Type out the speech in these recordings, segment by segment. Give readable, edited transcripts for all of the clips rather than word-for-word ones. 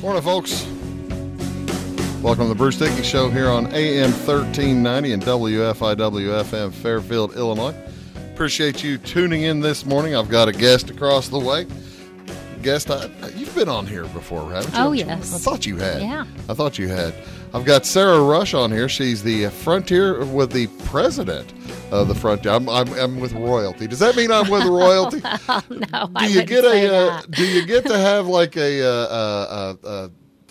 Morning, folks. Welcome to the Bruce Dickey Show here on AM 1390 and WFIW-FM Fairfield, Illinois. Appreciate you tuning in this morning. I've got a guest across the way. You've been on here before, haven't you? Oh, yes. I thought you had. Yeah. I thought you had. I've got Sarah Rush on here. She's the Frontier with the president of the Frontier. I'm with royalty. Does that mean I'm with royalty? No, Do you get to have like a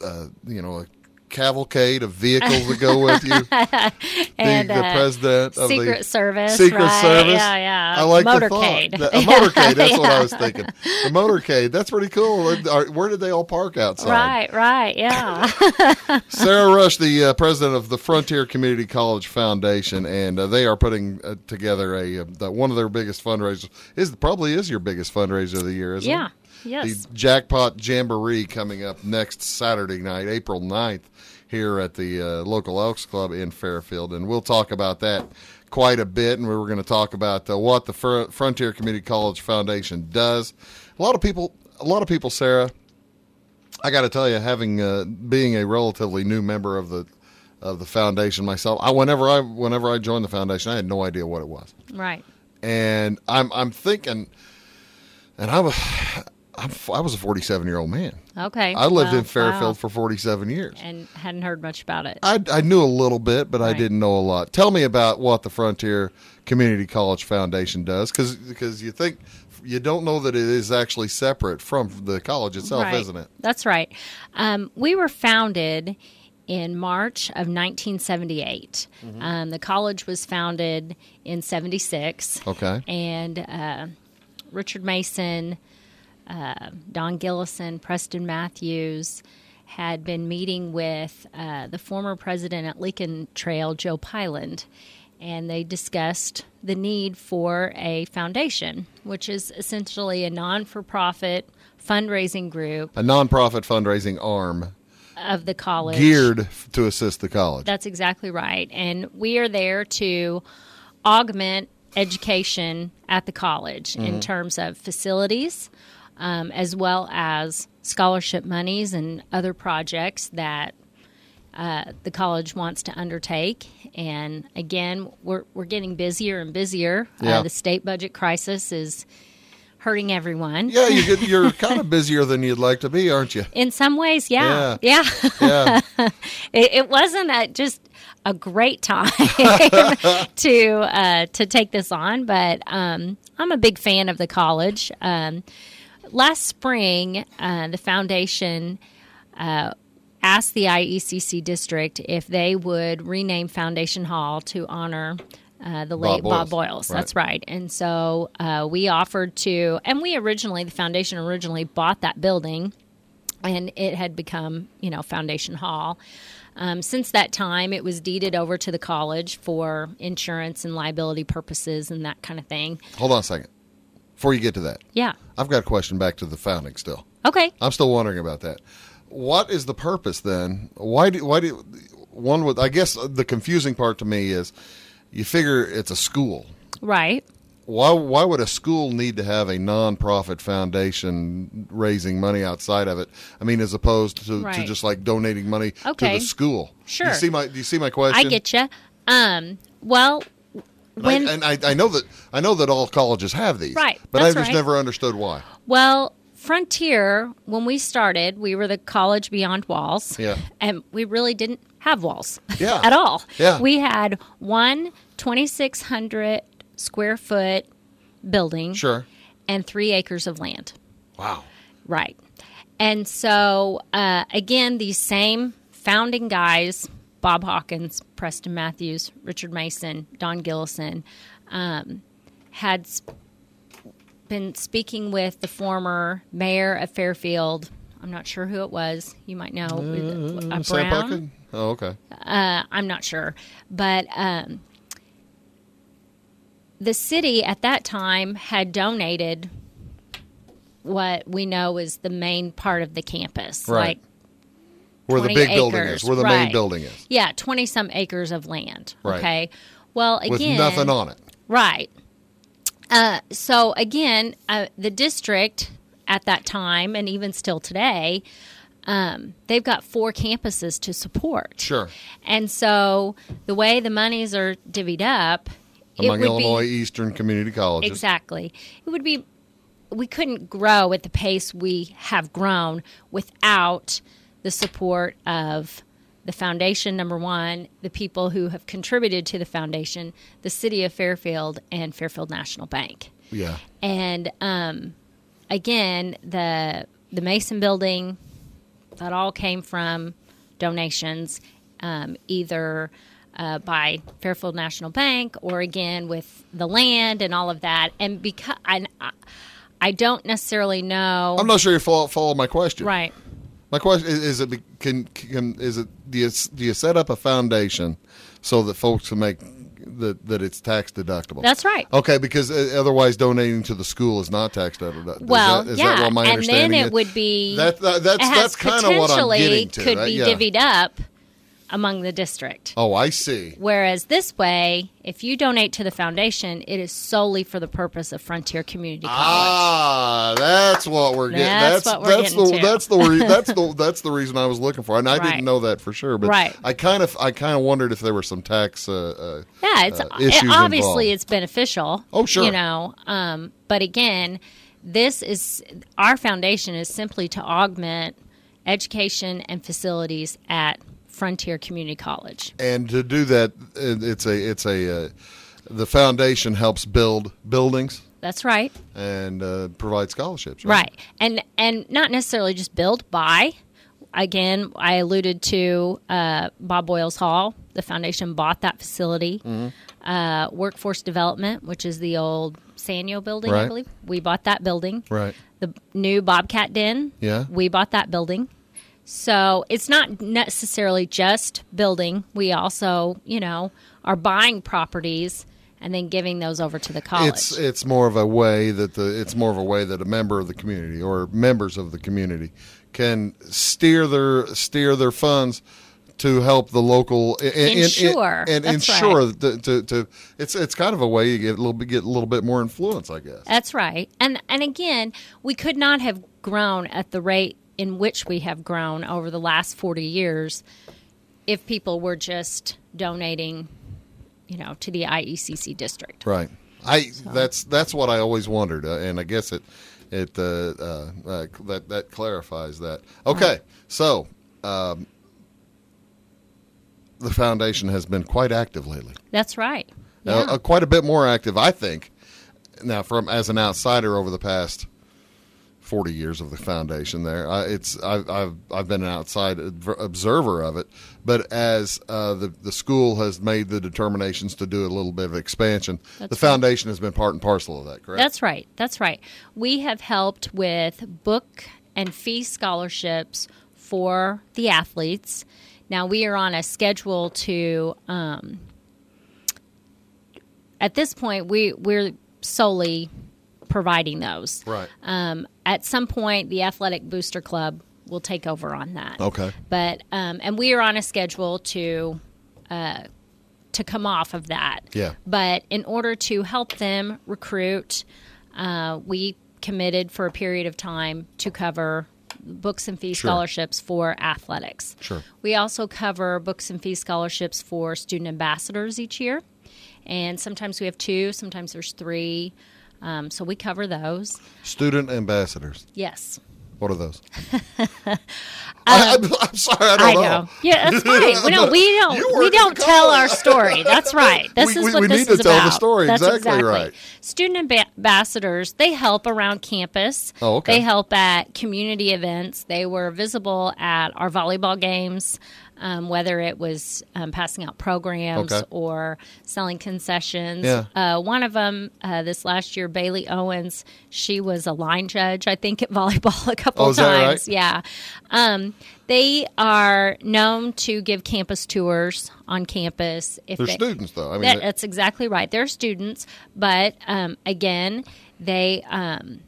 cavalcade of vehicles that go with you? And the president of Secret the Service. Secret right? Service. Yeah. I like motorcade. the thought. A motorcade. That's what Yeah. I was thinking. The motorcade. That's pretty cool. Where did they all park outside? Right. Yeah. Sarah Rush, the president of the Frontier Community College Foundation, and they are putting together one of their biggest fundraisers. Probably is your biggest fundraiser of the year, isn't it? Yeah. Yes. The Jackpot Jamboree coming up next Saturday night, April 9th, here at the local Elks Club in Fairfield. And we'll talk about that quite a bit, and we were going to talk about what the Frontier Community College Foundation does. A lot of people, Sarah, I got to tell you, being a relatively new member of the foundation myself, whenever I joined the foundation, I had no idea what it was. Right. And I'm thinking, and I was a 47-year-old man. Okay. I lived in Fairfield for 47 years. And hadn't heard much about it. I knew a little bit, but I Right. didn't know a lot. Tell me about what the Frontier Community College Foundation does, because you don't know that it is actually separate from the college itself, Right. isn't it? That's right. We were founded in March of 1978. Mm-hmm. The college was founded in 76. Okay. And Richard Mason, Don Gillison, Preston Matthews had been meeting with the former president at Lincoln Trail, Joe Pyland, and they discussed the need for a foundation, which is essentially a non-for-profit fundraising group A nonprofit fundraising arm of the college. geared to assist the college. That's exactly right. And we are there to augment education at the college in terms of facilities, as well as scholarship monies and other projects that the college wants to undertake. And again, we're getting busier and busier. Yeah. The state budget crisis is hurting everyone. Yeah, you're kind of busier than you'd like to be, aren't you? In some ways, yeah. Yeah. It wasn't just a great time to take this on, but I'm a big fan of the college. Last spring, the foundation asked the IECC district if they would rename Foundation Hall to honor the late Bob Boyles. Right. That's right. And so we offered to, and the foundation originally bought that building, and it had become, Foundation Hall. Since that time, it was deeded over to the college for insurance and liability purposes and that kind of thing. Hold on a second. Before you get to that, Yeah. I've got a question back to the founding still. Okay. I'm still wondering about that. What is the purpose then? Why do one would? I guess the confusing part to me is you figure it's a school. Right. Why would a school need to have a nonprofit foundation raising money outside of it? I mean, as opposed to Right. just like donating money to Okay. the school. Sure. Do you see my question? I get you. Well, when I know that all colleges have these. Right, But that's I've just right. never understood why. Well, Frontier, when we started, we were the college beyond walls. Yeah. And we really didn't have walls Yeah. at all. Yeah. We had one 2,600 square foot building Sure. and 3 acres of land. Wow. Right. And so, again, these same founding guys, Bob Hawkins, Preston Matthews, Richard Mason, Don Gillison, had been speaking with the former mayor of Fairfield. I'm not sure who it was. You might know. Sam Brown. Puckett? Oh, okay. I'm not sure. But the city at that time had donated what we know is the main part of the campus. Right. Like Where the 20 big building acres. is, where the main Right. building is. Yeah, 20-some acres of land. Right. Okay. Well, again. With nothing on it. Right. So, again, the district at that time, and even still today, they've got 4 campuses to support. Sure. And so the way the monies are divvied up, Among Illinois Eastern Community Colleges. Exactly. It would be, we couldn't grow at the pace we have grown without the support of the foundation, number one, the people who have contributed to the foundation, the city of Fairfield, and Fairfield National Bank. Yeah. And again, the Mason building, that all came from donations, either by Fairfield National Bank or, again, with the land and all of that. And because I don't necessarily know. I'm not sure you follow my question. Right. My question is: do you set up a foundation so that folks can make that it's tax deductible? That's right. Okay, because otherwise donating to the school is not tax deductible. Well, is that what my and understanding then it is? would be that's kind of what I'm getting to. Could right? be Yeah. divvied up among the district. Oh, I see. Whereas this way, if you donate to the foundation, it is solely for the purpose of Frontier Community College. Ah, that's what we're getting. That's what we're getting to. That's the reason I was looking for, and I Right. didn't know that for sure. But Right. I kind of wondered if there were some tax Yeah, issues obviously involved. it's beneficial. Oh, sure. You know, but again, our foundation is simply to augment education and facilities at Frontier Community College. And to do that, the foundation helps build buildings That's right. and provide scholarships. Right. And not necessarily just build, buy. Again, I alluded to Bob Boyles Hall. The foundation bought that facility. Mm-hmm. Workforce Development, which is the old Sanyo building, I Right. believe. We bought that building. Right. The new Bobcat Den. Yeah. We bought that building. So it's not necessarily just building. We also, are buying properties and then giving those over to the college. It's more of a way that a member of the community or members of the community can steer their funds to help the local Ensure. and That's ensure right. to it's kind of a way you get a little bit more influence, I guess. That's right. And again, we could not have grown at the rate in which we have grown over the last 40 years if people were just donating, to the IECC district. Right. That's what I always wondered, and I guess that clarifies that. Okay, so the foundation has been quite active lately. That's right. Yeah. Quite a bit more active, I think. Now, as an outsider over the past 40 years of the foundation, I've been an outside observer of it, but as the school has made the determinations to do a little bit of expansion, the foundation has been part and parcel of that. Correct? That's right. We have helped with book and fee scholarships for the athletes. Now we are on a schedule to. At this point, we're solely providing those. Right. At some point, the Athletic Booster Club will take over on that. Okay. But and we are on a schedule to come off of that. Yeah. But in order to help them recruit, we committed for a period of time to cover books and fee scholarships for athletics. Sure. We also cover books and fee scholarships for student ambassadors each year. And sometimes we have 2, sometimes there's 3. So we cover those. Student ambassadors. Yes. What are those? I'm sorry, I don't know. Yeah, that's fine. We don't tell our story. That's right. This is what we this need to is tell about. the story. That's Exactly right. Student ambassadors, they help around campus. Oh, okay. They help at community events. They were visible at our volleyball games, whether it was passing out programs or selling concessions. Yeah. One of them this last year, Bailey Owens, she was a line judge, I think, at volleyball a couple is that times. right? Yeah. They are known to give campus tours on campus. They're students, though. I mean, that's exactly right. They're students, but again, they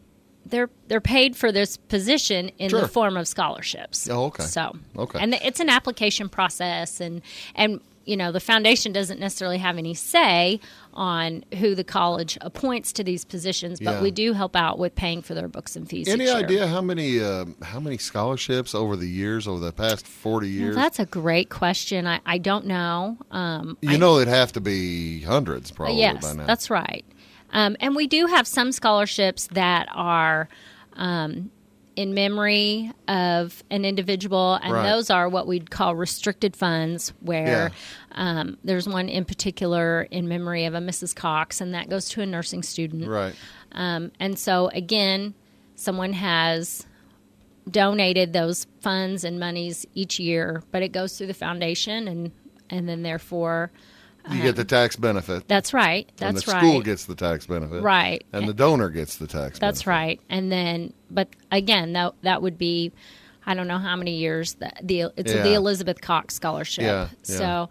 they're paid for this position in Sure. the form of scholarships. Oh, okay. So, Okay. and it's an application process, and the foundation doesn't necessarily have any say on who the college appoints to these positions, but Yeah. we do help out with paying for their books and fees. Any each year. idea how many scholarships over the past 40 years? That's a great question. I don't know. It'd have to be hundreds probably Yes, by now. that's right. And we do have some scholarships that are in memory of an individual, and Right. those are what we'd call restricted funds, where there's one in particular in memory of a Mrs. Cox, and that goes to a nursing student. Right. And so, again, someone has donated those funds and monies each year, but it goes through the foundation, and then therefore... You get the tax benefit. That's right. And That's the right. school gets the tax benefit. Right. And the donor gets the tax benefit. That's right. And then, but again, that would be, I don't know how many years it's Yeah. the Elizabeth Cox Scholarship. Yeah, yeah. So,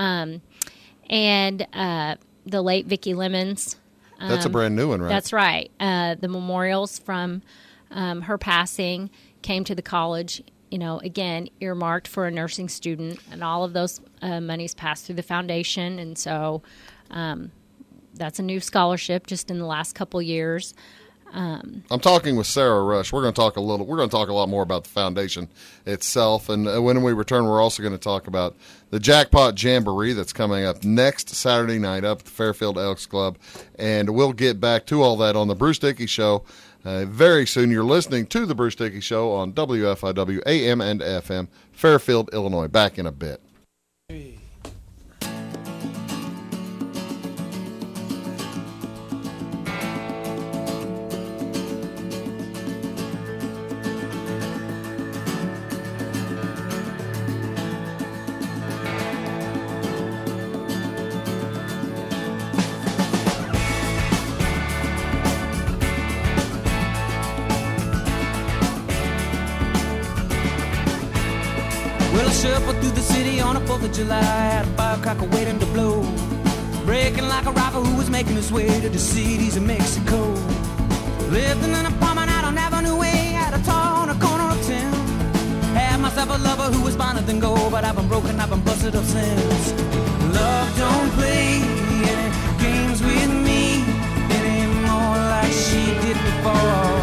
and the late Vicki Lemons. That's a brand new one, right? That's right. The memorials from her passing came to the college. Again, earmarked for a nursing student, and all of those monies passed through the foundation, and so that's a new scholarship just in the last couple years. I'm talking with Sarah Rush. We're going to talk a lot more about the foundation itself, and when we return, we're also going to talk about the Jackpot Jamboree that's coming up next Saturday night up at the Fairfield Elks Club, and we'll get back to all that on the Bruce Dickey Show very soon. You're listening to the Bruce Dickey Show on WFIW AM and FM, Fairfield, Illinois. Back in a bit. Well, I shuffled through the city on a 4th of July, had a firecracker waiting to blow, breaking like a rifle who was making his way to the cities of Mexico. Lived in an apartment out on Avenue A, at a tall on a corner of town. Had myself a lover who was finer than gold, but I've been broken, I've been busted up since. Love don't play any games with me anymore like she did before.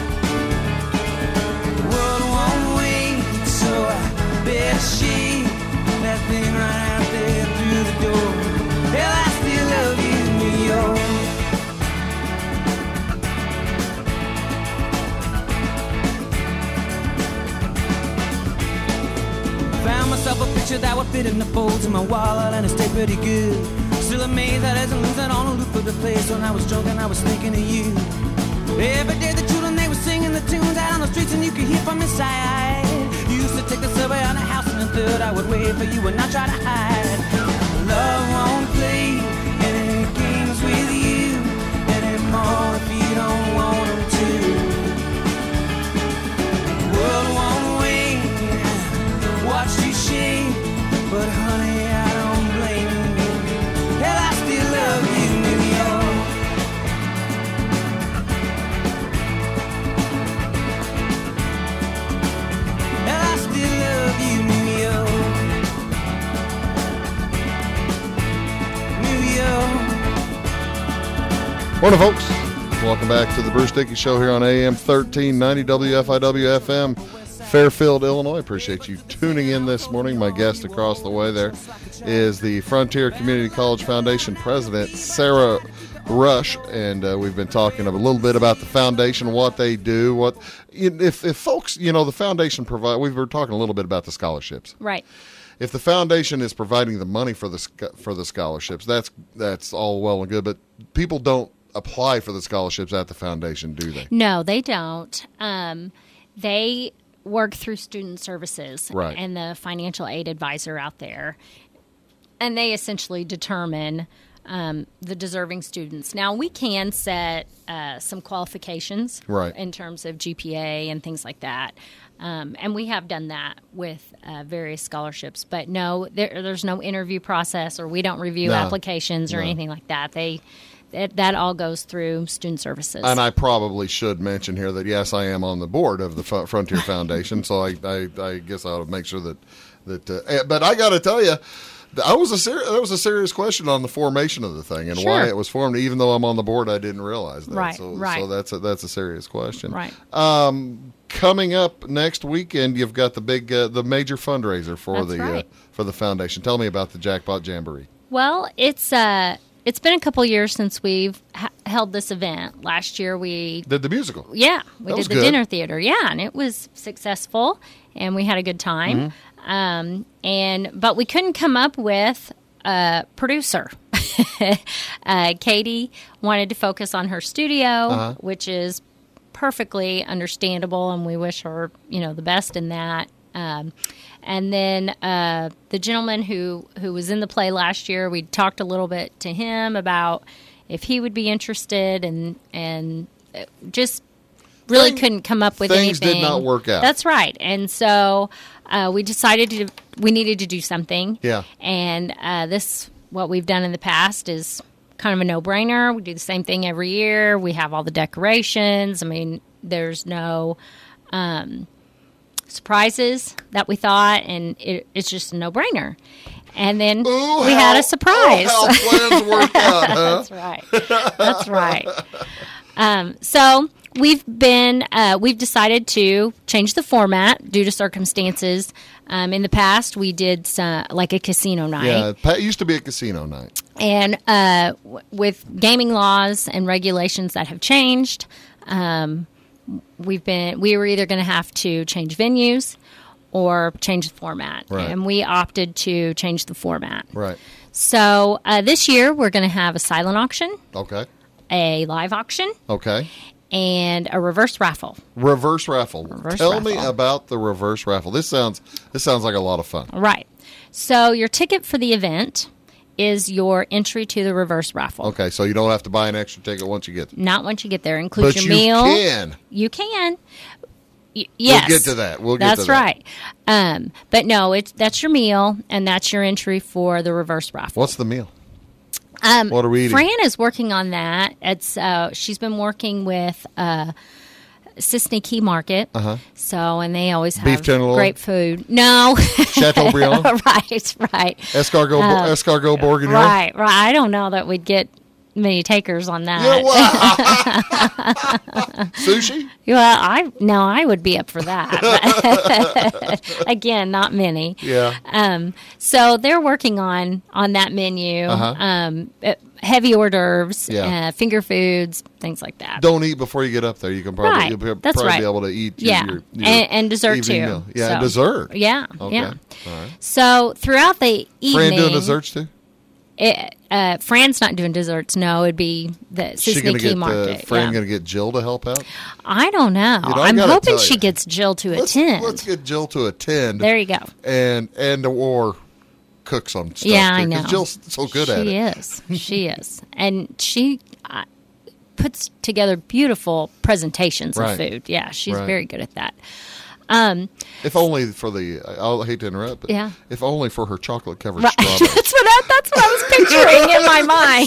The world won't wait, so I bet she that thing right out there through the door. Hell, I still love you, New York. Found myself a picture that would fit in the folds of my wallet, and it stayed pretty good. Still amazed that I isn't losing on a loop of the place. When I was drunk and I was thinking of you. Every day the children, they were singing the tunes out on the streets, and you could hear from inside. You used to take the subway on the house in the third. I would wait for you and not try to hide. Love won't play any games with you anymore if you don't want them to. The world won't wait, watch you shake, but honey, I don't blame you. Hell, I still love you, New York. Hell, I still love you, New York. New York. Morning, folks. Welcome back to the Bruce Dickey Show here on AM 1390 WFIW FM, Fairfield, Illinois. Appreciate you tuning in this morning. My guest across the way there is the Frontier Community College Foundation President, Sarah Rush, and we've been talking a little bit about the foundation, what they do, what if folks, the foundation provide. We were talking a little bit about the scholarships. Right. If the foundation is providing the money for the scholarships, that's all well and good. But people don't apply for the scholarships at the foundation, do they? No, they don't. They work through student services Right. and the financial aid advisor out there, and they essentially determine the deserving students. Now, we can set some qualifications Right. in terms of GPA and things like that, and we have done that with various scholarships. But no, there's no interview process, or we don't review No. applications or No. anything like that. They that all goes through Student Services. And I probably should mention here that, yes, I am on the board of the Frontier Foundation, so I guess I ought to make sure that but I got to tell you, that was a serious question on the formation of the thing and why it was formed. Even though I'm on the board, I didn't realize that. Right, so that's a serious question. Right. Coming up next weekend, you've got the big, the major fundraiser for for the foundation. Tell me about the Jackpot Jamboree. Well, it's been a couple years since we've held this event. Last year we did the musical. Yeah, we did the good. dinner theater. Yeah, and it was successful, and we had a good time. But we couldn't come up with a producer. Katie wanted to focus on her studio, which is perfectly understandable, and we wish her, the best in that. And then the gentleman who was in the play last year, we talked a little bit to him about if he would be interested, and just really couldn't come up with anything. Things did not work out. That's right. And so we decided we needed to do something. Yeah. And what we've done in the past is kind of a no-brainer. We do the same thing every year. We have all the decorations. I mean, there's no surprises that we thought, and it's just a no-brainer. And then we had a surprise. How plans work out, huh? That's right. That's right. So we've decided to change the format due to circumstances. In the past, we did like a casino night. Yeah, it used to be a casino night. And with gaming laws and regulations that have changed, we were either going to have to change venues or change the format. Right. And we opted to change the format. Right. So this year, we're going to have a silent auction. Okay. A live auction. Okay. And a reverse raffle. Reverse raffle. Tell me raffle. about the reverse raffle. This sounds like a lot of fun. Right. So your ticket for the event is your entry to the reverse raffle. Okay, so you don't have to buy an extra ticket once you get there. Not once you get there. Includes but your meal. You can. You can. Yes. We'll get to that. That's right. But no, that's your meal, and that's your entry for the reverse raffle. What's the meal? What are we eating? Fran is working on that. It's she's been working with Sisney Key Market. So, and they always have beef tenderloin? Great food. No. Chateaubriand? Right. Escargot bourguignon? Right. I don't know that we'd get many takers on that. Sushi? Well, I would be up for that. Again, not many. Yeah. So they're working on that menu. Heavy hors d'oeuvres, finger foods, things like that. Don't eat before you get up there. You can probably, be able to eat your and dessert too. Meal. Yeah, so, dessert. Yeah, okay. yeah. All right. So throughout the evening, Fran doing desserts too? Fran's not doing desserts. No, it'd be the Sisney Key Market. Fran going to get Jill to help out? I don't know. I'm hoping she gets Jill to attend. Let's get Jill to attend. There you go. And or cook some stuff. Yeah, I know. Because Jill's so good at it. She is. And she puts together beautiful presentations of food. Yeah, she's very good at that. If only for I'll hate to interrupt, but if only for her chocolate-covered strawberries. That's what I was picturing in my mind.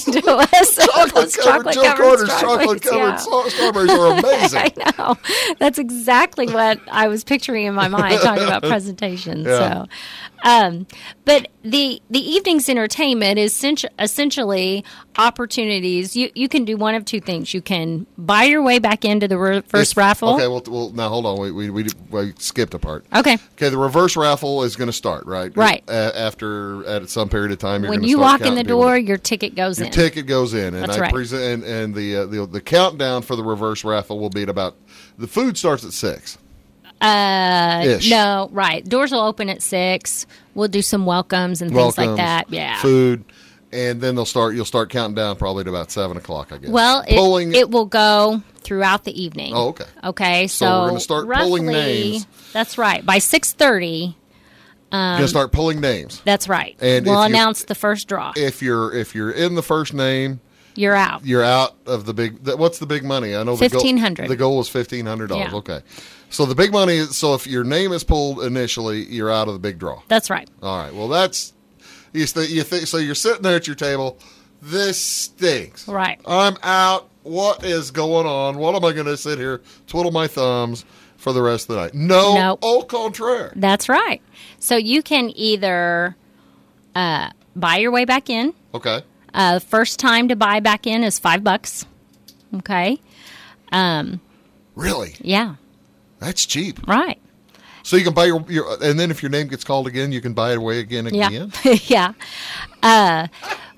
Chocolate-covered strawberries are amazing. I know. That's exactly what I was picturing in my mind, talking about presentations. Yeah. So, but the evening's entertainment is essentially opportunities. You can do one of two things. You can buy your way back into the reverse raffle. Okay, well, now hold on. We skipped a part. Okay, the reverse raffle is going to start, right? Right. After at some period of time, when you walk in the door, your ticket goes in. Your ticket goes in, and That's I right. present and the countdown for the reverse raffle will be at about the food starts at 6. Ish. No, right. Doors will open at 6. We'll do some welcomes and things like that. Yeah. Food, and then you'll start counting down probably at about 7 o'clock, I guess. Well, it will go throughout the evening. Oh, okay. Okay, so we're going to start pulling names. That's right. By 6:30. You're going to start pulling names. That's right. And we'll announce the first draw. If you're in the first name, you're out. You're out of the big. What's the big money? I know $1,500. The goal was $1,500. Yeah. Okay, so the big money is. So if your name is pulled initially, you're out of the big draw. That's right. All right. Well, that's so you're sitting there at your table, this stinks. Right. I'm out. What is going on? What am I going to sit here, twiddle my thumbs for the rest of the night? No, Nope. au contraire. That's right. So you can either buy your way back in. Okay. First time to buy back in is $5. Okay. Really? Yeah. That's cheap. Right. So you can buy your and then if your name gets called again, you can buy it away again. Yeah. Yeah.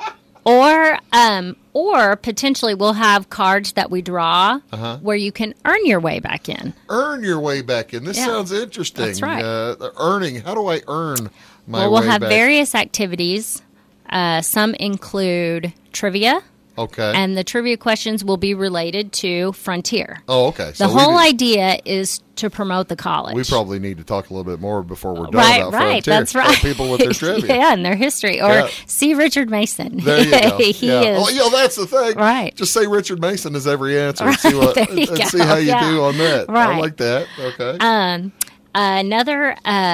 Or potentially we'll have cards that we draw where you can earn your way back in. Earn your way back in. This Yeah. sounds interesting. That's right. Earning. How do I earn my Well, way we'll have back? various activities. Some include trivia, Okay. and the trivia questions will be related to Frontier. Oh, okay. The we whole need- idea is to promote the college. We probably need to talk a little bit more before we're done Right, about right. Frontier. That's right. People with their trivia. Yeah, and their history. Or Yeah. see Richard Mason. There you go. He yeah. is. Oh, yeah, that's the thing. Right. Just say Richard Mason is every answer and see what There you and go. see how you Yeah. do on that. I Right. like that. Okay. Another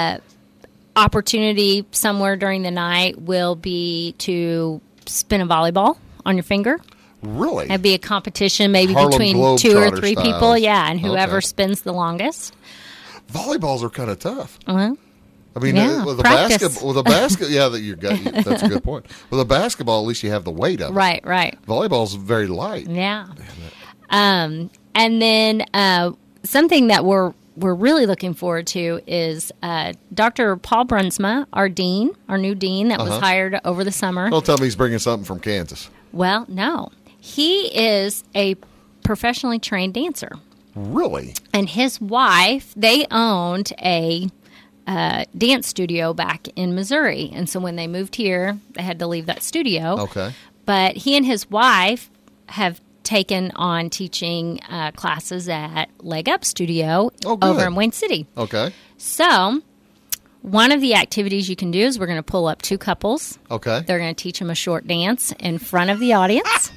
opportunity somewhere during the night will be to spin a volleyball on your finger. Really? It'd be a competition maybe Harlem between 2 or Globetrotter 3 people. styles. Yeah, and whoever Okay. spins the longest. Volleyballs are kind of tough. Well, I mean, Yeah, with a practice. basketball, yeah, that's a good point. With a basketball, at least you have the weight of it. right. Volleyball's very light. Yeah. And then something that we're really looking forward to is Dr. Paul Brunsma, our new dean that was hired over the summer. Don't tell me he's bringing something from Kansas. Well, no. He is a professionally trained dancer. Really? And his wife, they owned a dance studio back in Missouri. And so when they moved here, they had to leave that studio. Okay. But he and his wife have taken on teaching classes at Leg Up Studio Oh, good. over in Wayne City. Okay. So one of the activities you can do is we're going to pull up 2 couples. Okay. They're going to teach them a short dance in front of the audience.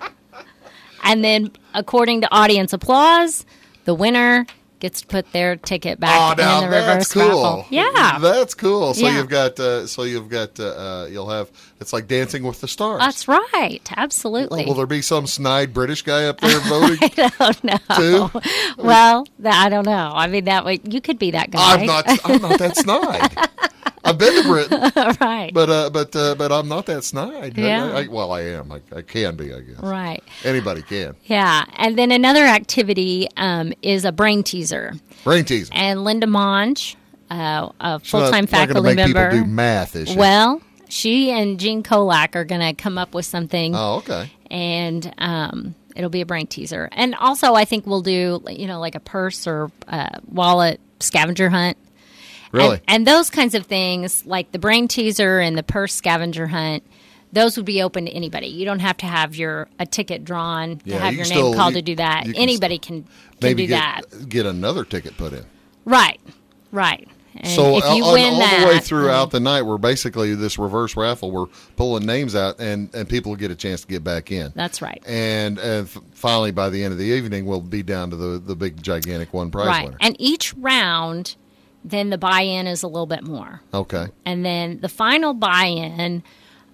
And then, according to audience applause, the winner gets to put their ticket back in now the reverse that's cool. raffle. Yeah. That's cool. So Yeah. you'll have it's like Dancing with the Stars. That's right. Absolutely. Will there be some snide British guy up there voting I don't know. too? Well, I don't know. I mean, that way you could be that guy. I'm not that snide. I've been to Britain, Right. but I'm not that snide. Yeah. I am. I can be, I guess. Right. Anybody can. Yeah. And then another activity is a brain teaser. Brain teasing. And Linda Monge, a full-time She's not faculty gonna make member. people do math, is she? Well, she and Jean Kolak are going to come up with something. Oh, okay. And it'll be a brain teaser. And also, I think we'll do, like a purse or wallet scavenger hunt. Really? And those kinds of things, like the brain teaser and the purse scavenger hunt, those would be open to anybody. You don't have to have a ticket drawn to Yeah, have you your can name still- called you- to do that. you can Anybody can Maybe do that. get another ticket put in. Right. And So if you all win the that, way throughout the night, we're basically this reverse raffle. We're pulling names out, and people get a chance to get back in. That's right. And finally, by the end of the evening, we'll be down to the big, gigantic one prize Right. winner. And each round, then the buy-in is a little bit more. Okay. And then the final buy-in,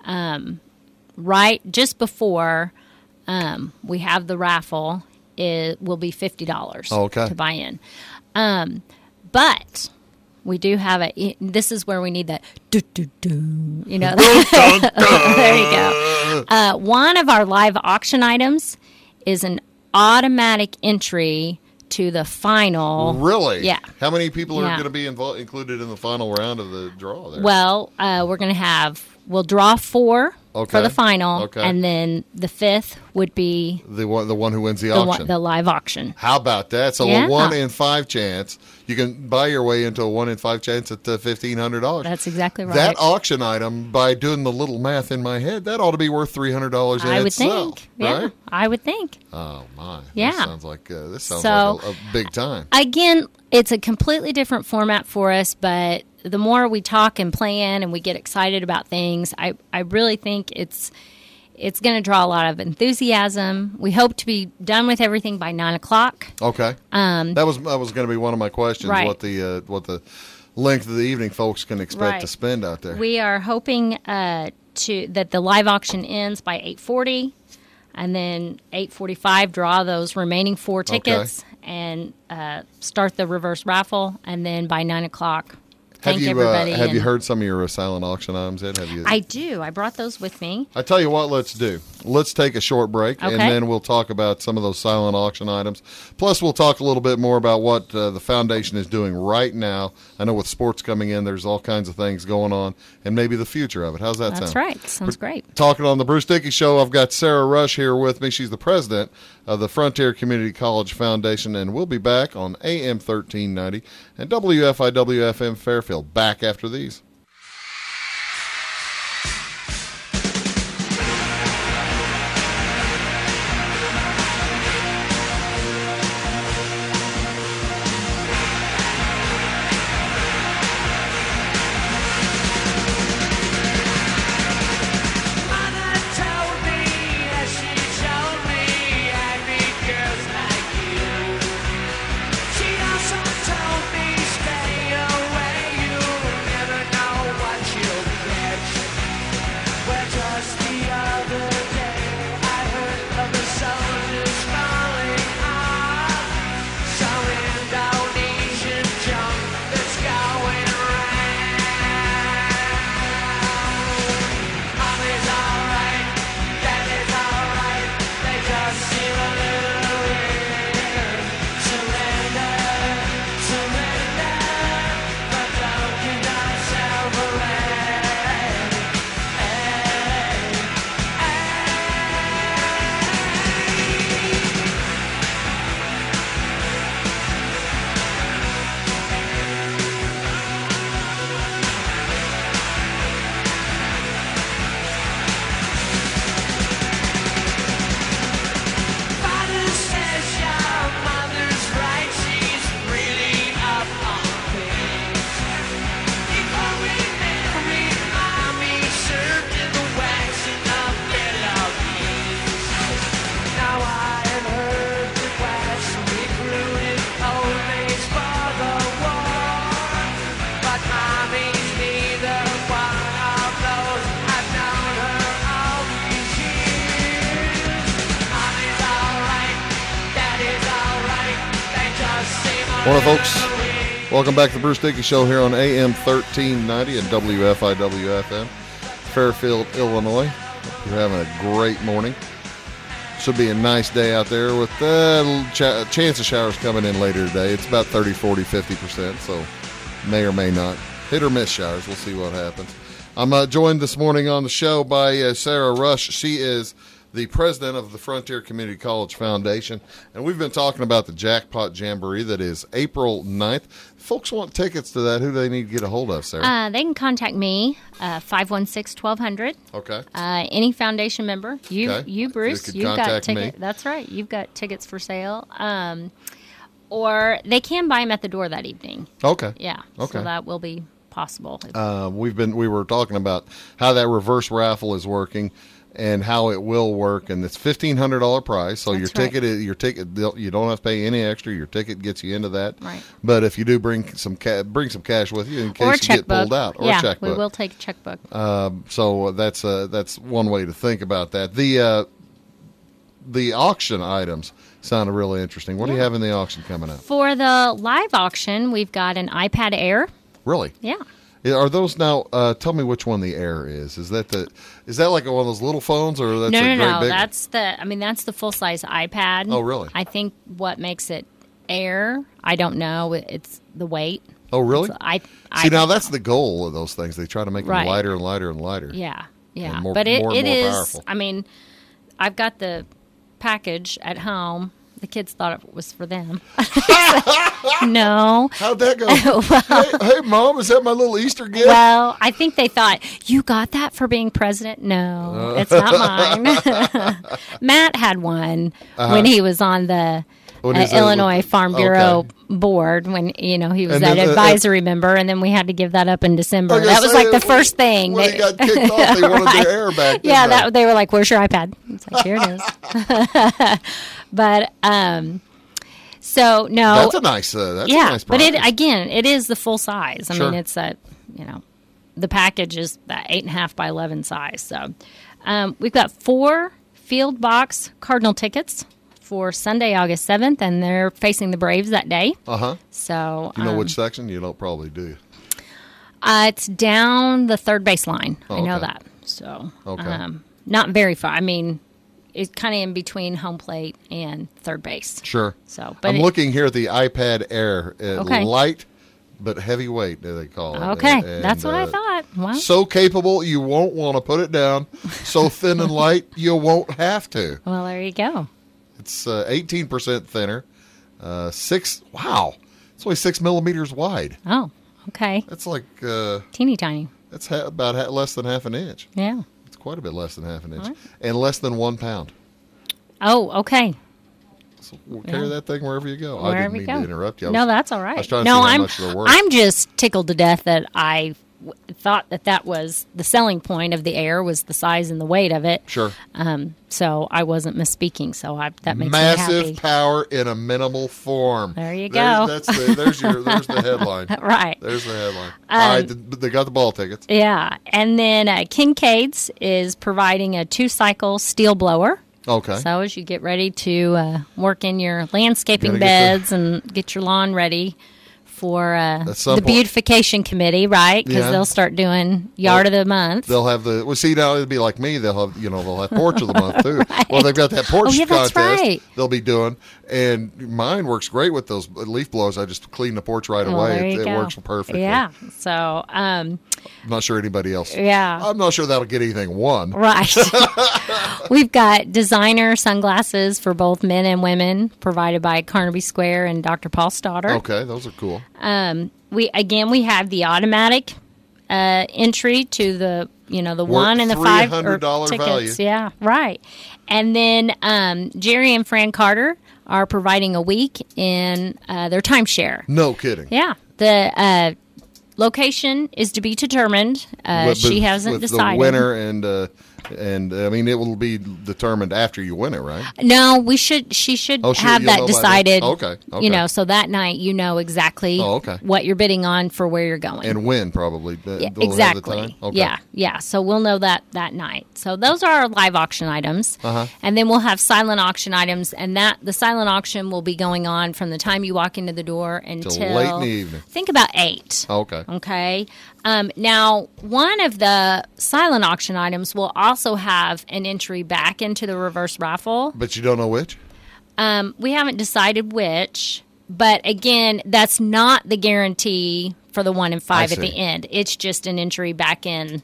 right just before we have the raffle, will be $50 Okay. to buy in. But we do have this is where we need that do-do-do, there you go. One of our live auction items is an automatic entry to the final. Really? Yeah. How many people are Yeah. going to be included in the final round of the draw there? Well, we'll draw 4 Okay. for the final, Okay. and then the 5th would be the one who wins the the auction. the live auction. How about that? So Yeah. a 1 in 5 chance. You can buy your way into a 1 in 5 chance at $1,500. That's exactly right. That auction item, by doing the little math in my head, that ought to be worth $300 in I would itself. think. Yeah, Right? I would think. Oh my! Yeah. This sounds like So- a big time. Again, it's a completely different format for us, but the more we talk and plan and we get excited about things, I really think it's going to draw a lot of enthusiasm. We hope to be done with everything by 9:00. Okay. That was going to be one of my questions. Right. What the length of the evening folks can expect Right. to spend out there. We are hoping that the live auction ends by 8:40, and then 8:45 draw those remaining 4 tickets and start the reverse raffle, and then by 9 o'clock. Thank everybody. Have you heard some of your silent auction items yet? Have you? I do. I brought those with me. I tell you what, let's do. Let's take a short break, and Okay. then we'll talk about some of those silent auction items. Plus, we'll talk a little bit more about what the foundation is doing right now. I know with sports coming in, there's all kinds of things going on, and maybe the future of it. How's that sound? That's right. Sounds great. Talking on the Bruce Dickey Show, I've got Sarah Rush here with me. She's the president of the Frontier Community College Foundation, and we'll be back on AM 1390 and WFIW-FM Fairfield. Back after these. Mother told me, as she told me, I'd be girls like you. She also told me, stay away, you'll never know what you'll get. Well, just the other day, I heard of the soldiers falling off. Some Indonesian junk that's going round. Mommy's alright, daddy's alright, they just seem a little weird. Surrender, surrender, but don't give yourself away. Father says your mother's right, she's really up on things. Before we married, Mommy served in the wax in the Philippines. Now I've heard that wax recruited old maids for the war, but Mommy's neither one of those. I've known her all these years. Mommy's alright, Daddy's alright, they just seem a Morning, little folks. weird. Welcome back to the Bruce Dickey Show here on AM 1390 and WFIW-FM, Fairfield, Illinois. Hope you're having a great morning. Should be a nice day out there with a chance of showers coming in later today. It's about 30, 40, 50%, so may or may not. Hit or miss showers. We'll see what happens. I'm joined this morning on the show by Sarah Rush. She is the president of the Frontier Community College Foundation, and we've been talking about the Jackpot Jamboree that is April 9th. If folks want tickets to that, who do they need to get a hold of, Sarah? They can contact me, 516-1200. Okay. Any foundation member, you Okay. Bruce, They could you've got contact me. tickets. That's right, you've got tickets for sale. Or they can buy them at the door that evening. Okay. Yeah, Okay. so that will be possible. We were talking about how that reverse raffle is working and how it will work, and it's $1,500 prize. So That's right. your ticket, you don't have to pay any extra. Your ticket gets you into that. Right. But if you do bring some cash with you in case Or a you get checkbook. pulled out, or yeah, a checkbook. we will take a checkbook. So that's one way to think about that. The auction items sounded really interesting. What do you have in the auction coming up? For the live auction, we've got an iPad Air. Really? Yeah. Are those now? Tell me which one the Air is. Is that like one of those little phones, or that's a great No. big? That's the full size iPad. Oh, really? I think what makes it Air, I don't know. It's the weight. Oh, really? See, now that's the goal of those things. They try to make them Right. lighter and lighter and lighter. Yeah. And more- but it more and more is. powerful. I mean, I've got the package at home. The kids thought it was for them. No. How'd that go? hey, Mom, is that my little Easter gift? Well, I think they thought, you got that for being president? No, it's not mine. Matt had one when he was on the When he's Illinois Farm Bureau okay. board when he was And that then, advisory member, and then we had to give that up in December. I was That was gonna like the say, first thing. When he got kicked off, they wanted Right. their Air back. Yeah, didn't they were like, "Where's your iPad?" It's like, here it is. But So no, That's a nice. That's a nice but prize. it is the full size. I Sure. mean, it's that the package is that 8.5 by 11 size. So we've got 4 field box Cardinal tickets for Sunday, August 7th, and they're facing the Braves that day. So You know which section? You don't probably do. it's down the third baseline. Oh, I know okay. that. So Okay. not very far. I mean, it's kind of in between home plate and third base. Sure. So, but I'm looking here at the iPad Air. Okay. Light, but heavyweight, they call it. Okay, And, that's what I thought. Well, So capable, you won't want to put it down. So thin and light, you won't have to. well, there you go. It's 18% thinner. 6. Wow, it's only 6 millimeters wide. Oh, okay. That's like Teeny tiny. that's about less than half an inch. Yeah. It's quite a bit less than half an inch, All right. and less than 1 pound. Oh, okay. So we'll carry Yeah. that thing wherever you go. I Wherever didn't you mean go. to interrupt you. No, that's all right. I was trying to no, see how I'm much they're worth. I'm just tickled to death that I thought that was the selling point of the Air was the size and the weight of it. Sure. So I wasn't misspeaking. So that makes me Massive happy. power in a minimal form. There you go. There's the headline. Right. There's the headline. All right, they got the ball tickets. Yeah, and then Kincaid's is providing a 2-cycle steel blower. Okay. So as you get ready to work in your landscaping Gotta get beds and get your lawn ready for some the point. beautification committee, right? Because Yeah. they'll start doing yard of the month. They'll have see now it'll be like me. They'll have porch of the month too. Well, they've got that porch Oh, yeah, that's contest right. they'll be doing, and mine works great with those leaf blowers. I just clean the porch right Well, away. there you It go. works perfectly. Yeah. So, I'm not sure anybody else. yeah. I'm not sure that'll get anything won. Right. We've got designer sunglasses for both men and women provided by Carnaby Square and Dr. Paul Stoddard. Okay, those are cool. We have the automatic entry to the the one and the five $300 tickets. value. Yeah, right. And then Jerry and Fran Carter are providing a week in their timeshare. No kidding. Yeah, the location is to be determined. She hasn't with decided. the winner and I mean it will be determined after you win it, right? No, she should Oh, have you'll that know by then. decided. Okay. So that night you know exactly Oh, okay. what you're bidding on for where you're going. And win probably. Yeah, They'll have the exactly. time? Okay. Yeah. So we'll know that night. So those are our live auction items, and then we'll have silent auction items, and the silent auction will be going on from the time you walk into the door until late in the evening. Think about 8. Okay. Okay. Now, one of the silent auction items will also have an entry back into the reverse raffle. But you don't know which? We haven't decided which, but again, that's not the guarantee for the 1 and 5 at see. the end. It's just an entry back in.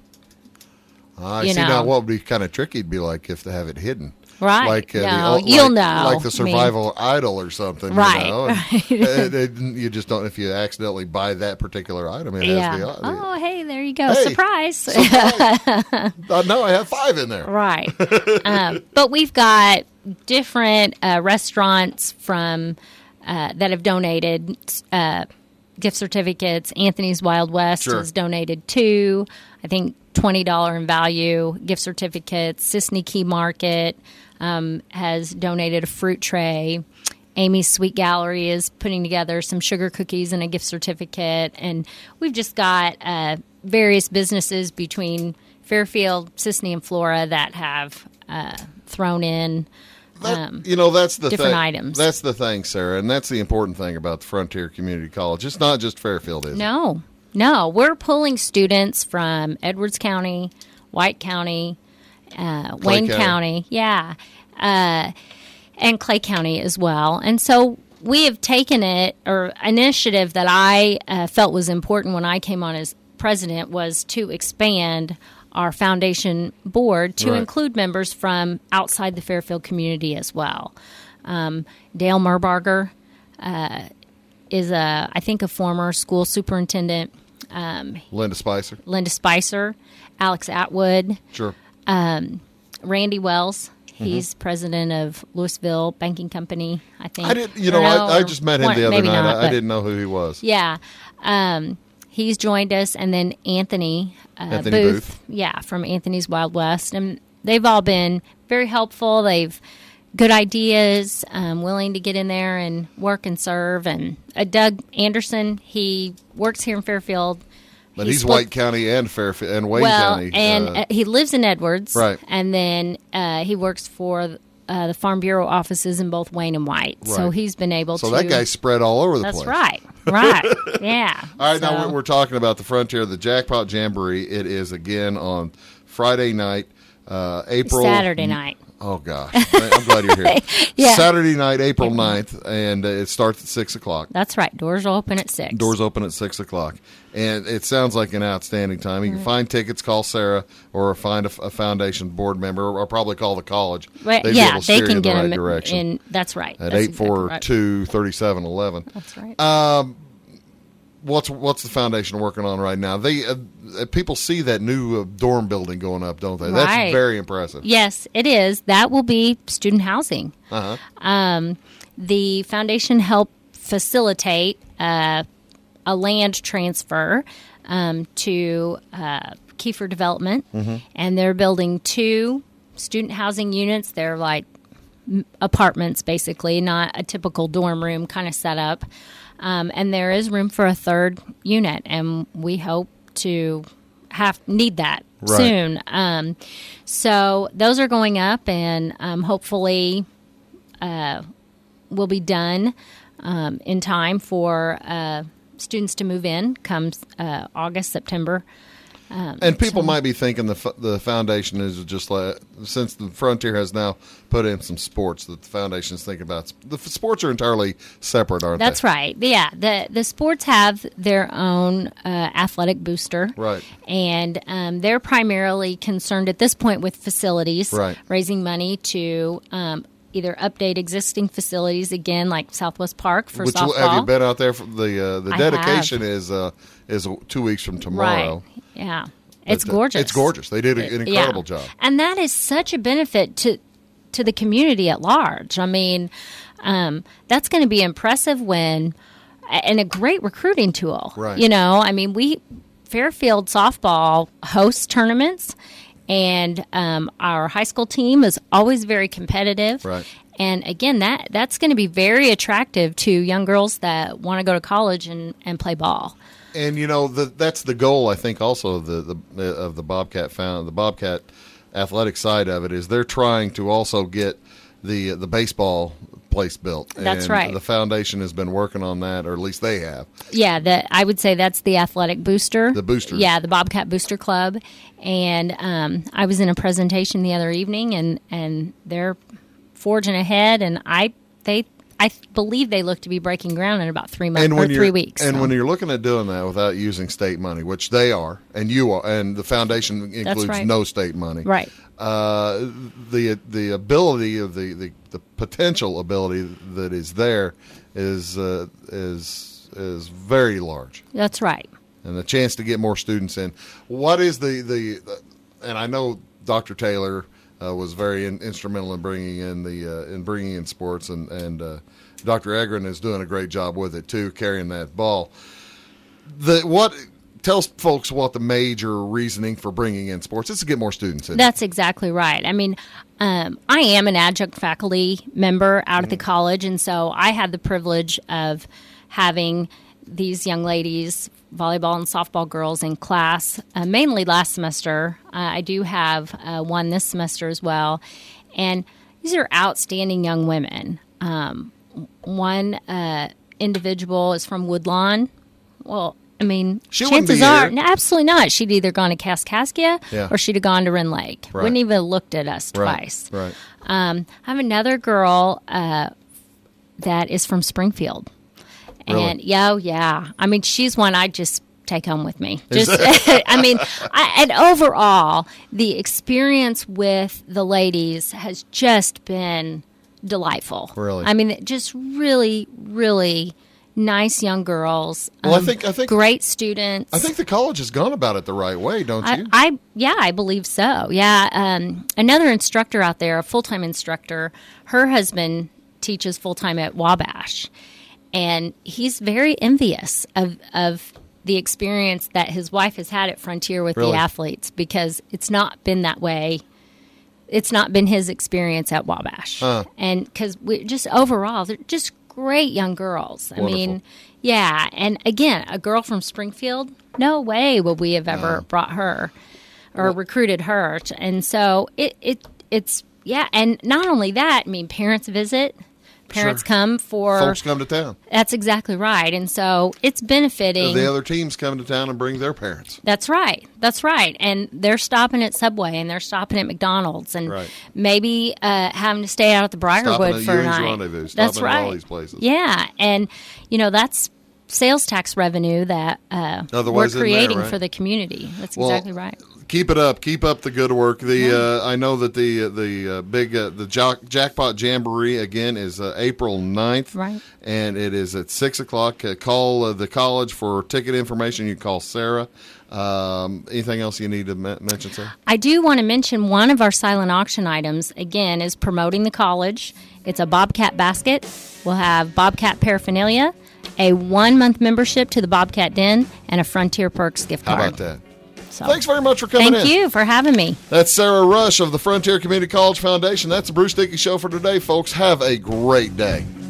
I You see. know. Now, what would be kind of tricky would be like if they have it hidden. Right. Like No, you'll know. Like the I survival idol or something. Right, You know? And, right. you just don't, if you accidentally buy that particular item, it Yeah. has the. Oh, hey, there you go. Hey. Surprise. No, I have 5 in there. Right. But we've got different restaurants from that have donated gift certificates. Anthony's Wild West Sure. has donated 2, I think $20 in value gift certificates. Sisney Key Market has donated a fruit tray. Amy's Sweet Gallery is putting together some sugar cookies and a gift certificate. And we've just got various businesses between Fairfield, Sisney, and Flora that have thrown in That's the different thing. items. That's the thing, Sarah, and that's the important thing about the Frontier Community College. It's not just Fairfield, is it? No. We're pulling students from Edwards County, White County, Wayne County. Yeah, and Clay County as well. And so we have taken initiative that I felt was important when I came on as president was to expand our foundation board to Right. include members from outside the Fairfield community as well. Dale Merbarger is I think a former school superintendent. Linda Spicer. Linda Spicer, Alex Atwood, Sure. Randy Wells. He's president of Louisville Banking Company, I think. I didn't. I just met him the other maybe night. not, I but- didn't know who he was. Yeah. He's joined us, and then Anthony, Anthony Booth. Yeah, from Anthony's Wild West. And they've all been very helpful. They've good ideas, willing to get in there and work and serve. And Doug Anderson, he works here in Fairfield. But he's White County and Fairfield and Wayne County. And he lives in Edwards. Right. And then he works for the Farm Bureau offices in both Wayne and White. Right. So he's been able to. So that guy's spread all over the place. That's right. Right. Yeah. All right, now we're talking about the Frontier, the Jackpot Jamboree. It is again on Friday night, Saturday night. Oh, gosh. I'm glad you're here. Yeah. Saturday night, April 9th, and it starts at 6 o'clock. That's right. Doors are open at 6. Doors open at 6 o'clock. And it sounds like an outstanding time. You can find tickets, call Sarah, or find a foundation board member, or probably call the college. Right. They'd be Yeah, able to they steer you can in get the right them direction. in. That's right. At That's exactly right. 842-3711. That's right. What's the foundation working on right now? They people see that new dorm building going up, don't they? That's Right. very impressive. Yes, it is. That will be student housing. Uh-huh. The foundation helped facilitate a land transfer to Kiefer Development, and they're building 2 student housing units. They're like apartments, basically, not a typical dorm room kind of setup. And there is room for a 3rd unit, and we hope to need that soon. So those are going up, and hopefully will be done in time for students to move in come August, September. And people might be thinking the foundation is just like, since the Frontier has now put in some sports, that the foundation is thinking about. The sports are entirely separate, aren't they? That's right. Yeah, the sports have their own athletic booster. Right. And they're primarily concerned at this point with facilities, right. Raising money to either update existing facilities, again, like Southwest Park for softball. Have you been out there? For the dedication is 2 weeks from tomorrow. Right. Yeah. It's gorgeous. It's gorgeous. They did an incredible job. And that is such a benefit to the community at large. I mean, that's going to be impressive and a great recruiting tool. Right. You know, I mean, Fairfield softball hosts tournaments, and our high school team is always very competitive. Right. And again, that's going to be very attractive to young girls that want to go to college and play ball. And you know that's the goal, I think, also of the Bobcat the Bobcat athletic side of it is they're trying to also get the baseball place built. That's and right. The foundation has been working on that, or at least they have. Yeah, I would say that's the athletic booster. The boosters. Yeah, the Bobcat Booster Club. And I was in a presentation the other evening, and they're forging ahead, and I believe they look to be breaking ground in about 3 months or 3 weeks. And when you're looking at doing that without using state money, which they are, and you are, and the foundation includes no state money, right? The ability of the potential ability that is there is very large. That's right. And the chance to get more students in. What is the and I know Dr. Taylor was very instrumental in bringing in sports, and Dr. Egren is doing a great job with it too, carrying that ball. Tell folks what the major reasoning for bringing in sports is to get more students in. That's exactly right. I mean, I am an adjunct faculty member out at the college, and so I had the privilege of having these young ladies, volleyball and softball girls, in class, mainly last semester. I do have one this semester as well. And these are outstanding young women. One individual is from Woodlawn. Well, I mean, chances are, absolutely not. She'd either gone to Kaskaskia or she'd have gone to Wren Lake. Right. Wouldn't even have looked at us twice. Right. I have another girl that is from Springfield. Really? And yeah. I mean, she's one I'd just take home with me. Just, I mean, and overall, the experience with the ladies has just been delightful. Really? I mean, just really, really nice young girls. Well, I think great students. I think the college has gone about it the right way, don't you? I believe so. Yeah. Another instructor out there, a full-time instructor, her husband teaches full-time at Wabash. And he's very envious of the experience that his wife has had at Frontier with the athletes, because it's not been that way. it's not been his experience at Wabash. And because we just overall, they're just great young girls. Wonderful. I mean, yeah. And again, a girl from Springfield, no way would we have ever brought her or recruited her. And so it's, yeah. And not only that, I mean, parents visit. Parents come for... Folks come to town. That's exactly right. And so it's benefiting... The other teams come to town and bring their parents. That's right. That's right. And they're stopping at Subway and they're stopping at McDonald's and maybe having to stay out at the Briarwood for a night. Rendezvous. That's Stopping right. at all these places. Yeah. And, that's sales tax revenue that we're creating for the community. That's exactly right. Keep it up. Keep up the good work. I know that the big Jackpot Jamboree again is April 9th. Right. And it is at 6:00. Call the college for ticket information. You can call Sarah. Anything else you need to mention, Sarah? I do want to mention one of our silent auction items, again, is promoting the college. It's a Bobcat basket. We'll have Bobcat paraphernalia, a 1-month membership to the Bobcat Den, and a Frontier Perks gift card. How about that? So, thanks very much for coming in. Thank you for having me. That's Sarah Rush of the Frontier Community College Foundation. That's the Bruce Dickey Show for today, folks. Have a great day.